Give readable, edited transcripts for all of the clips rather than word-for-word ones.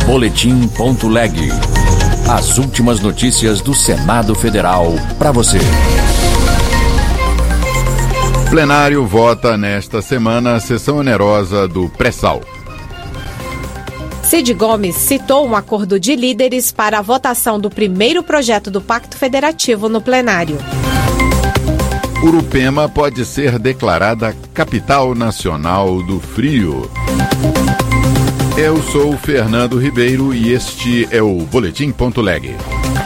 Boletim.leg. As últimas notícias do Senado Federal para você. Plenário vota nesta semana a sessão onerosa do pré-sal. Cid Gomes citou um acordo de líderes para a votação do primeiro projeto do Pacto Federativo no plenário. Urupema pode ser declarada capital nacional do frio. Eu sou Fernando Ribeiro e este é o Boletim.leg.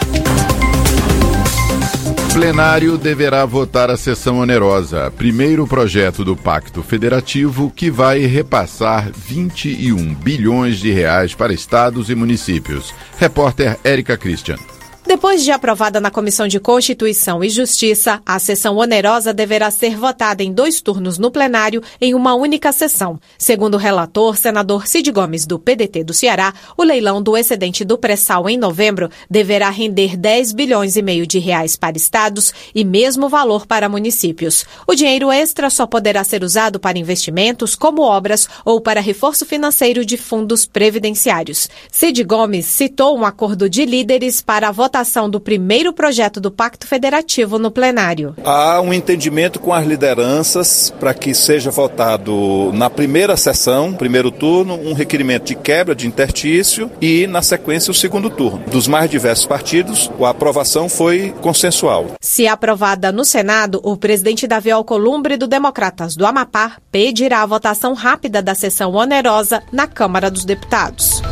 Plenário deverá votar a sessão onerosa, primeiro projeto do Pacto Federativo que vai repassar 21 bilhões de reais para estados e municípios. Repórter Érica Christian. Depois de aprovada na Comissão de Constituição e Justiça, a sessão onerosa deverá ser votada em 2 turnos no plenário em uma única sessão. Segundo o relator, senador Cid Gomes, do PDT do Ceará, o leilão do excedente do pré-sal em novembro deverá render 10 bilhões e meio de reais para estados e mesmo valor para municípios. O dinheiro extra só poderá ser usado para investimentos, como obras ou para reforço financeiro de fundos previdenciários. Cid Gomes citou um acordo de líderes para a votação do primeiro projeto do Pacto Federativo no plenário. Há um entendimento com as lideranças para que seja votado na primeira sessão, primeiro turno, um requerimento de quebra de interstício e, na sequência, o segundo turno. Dos mais diversos partidos, a aprovação foi consensual. Se aprovada no Senado, o presidente Davi Alcolumbre, do Democratas do Amapá, pedirá a votação rápida da sessão onerosa na Câmara dos Deputados.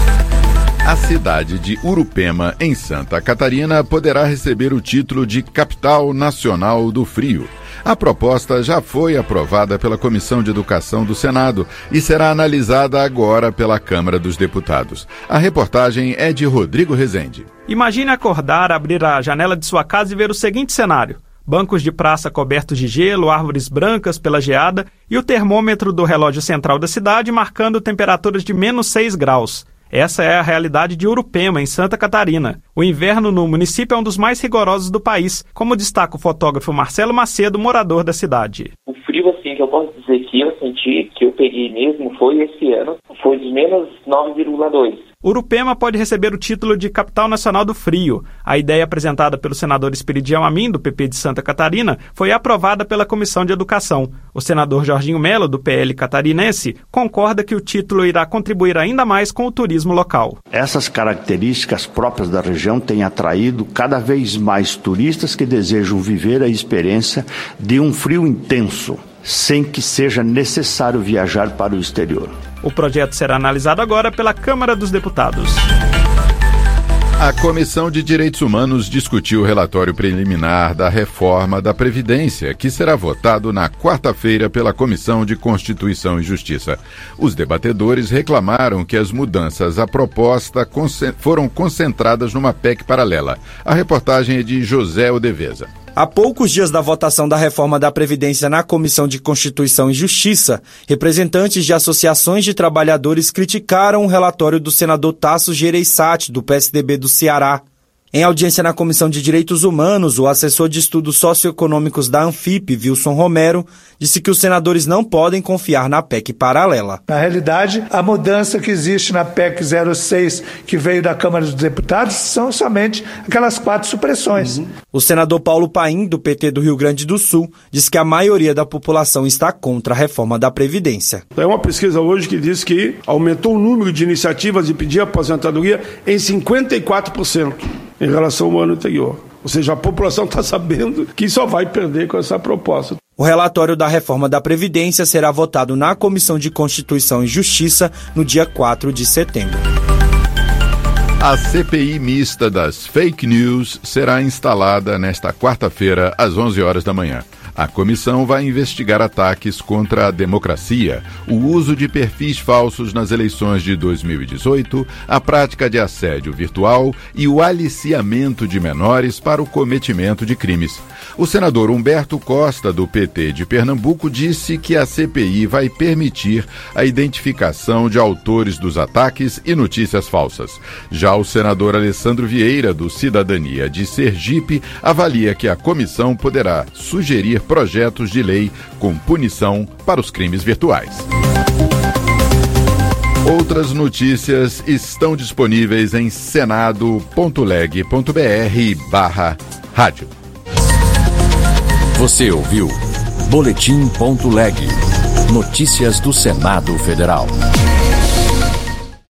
A cidade de Urupema, em Santa Catarina, poderá receber o título de Capital Nacional do Frio. A proposta já foi aprovada pela Comissão de Educação do Senado e será analisada agora pela Câmara dos Deputados. A reportagem é de Rodrigo Rezende. Imagine acordar, abrir a janela de sua casa e ver o seguinte cenário: bancos de praça cobertos de gelo, árvores brancas pela geada e o termômetro do relógio central da cidade marcando temperaturas de -6 graus. Essa é a realidade de Urupema, em Santa Catarina. O inverno no município é um dos mais rigorosos do país, como destaca o fotógrafo Marcelo Macedo, morador da cidade. O frio, assim, que eu posso dizer que eu senti, que eu peguei mesmo, foi esse ano, foi de -9,2. Urupema pode receber o título de Capital Nacional do Frio. A ideia apresentada pelo senador Esperidião Amin, do PP de Santa Catarina, foi aprovada pela Comissão de Educação. O senador Jorginho Melo, do PL catarinense, concorda que o título irá contribuir ainda mais com o turismo local. Essas características próprias da região têm atraído cada vez mais turistas que desejam viver a experiência de um frio intenso, sem que seja necessário viajar para o exterior. O projeto será analisado agora pela Câmara dos Deputados. A Comissão de Direitos Humanos discutiu o relatório preliminar da reforma da Previdência, que será votado na quarta-feira pela Comissão de Constituição e Justiça. Os debatedores reclamaram que as mudanças à proposta foram concentradas numa PEC paralela. A reportagem é de José Odeveza. Há poucos dias da votação da reforma da Previdência na Comissão de Constituição e Justiça, representantes de associações de trabalhadores criticaram o relatório do senador Tasso Gereissati, do PSDB do Ceará. Em audiência na Comissão de Direitos Humanos, o assessor de estudos socioeconômicos da Anfip, Wilson Romero, disse que os senadores não podem confiar na PEC paralela. Na realidade, a mudança que existe na PEC 06, que veio da Câmara dos Deputados, são somente aquelas 4 supressões. O senador Paulo Paim, do PT do Rio Grande do Sul, diz que a maioria da população está contra a reforma da Previdência. É uma pesquisa hoje que diz que aumentou o número de iniciativas de pedir aposentadoria em 54%. Em relação ao ano anterior. Ou seja, a população está sabendo que só vai perder com essa proposta. O relatório da reforma da Previdência será votado na Comissão de Constituição e Justiça no dia 4 de setembro. A CPI mista das fake news será instalada nesta quarta-feira, às 11 horas da manhã. A comissão vai investigar ataques contra a democracia, o uso de perfis falsos nas eleições de 2018, a prática de assédio virtual e o aliciamento de menores para o cometimento de crimes. O senador Humberto Costa, do PT de Pernambuco, disse que a CPI vai permitir a identificação de autores dos ataques e notícias falsas. Já o senador Alessandro Vieira, do Cidadania de Sergipe, avalia que a comissão poderá sugerir projetos de lei com punição para os crimes virtuais. Outras notícias estão disponíveis em senado.leg.br/rádio. Você ouviu Boletim.leg. Notícias do Senado Federal.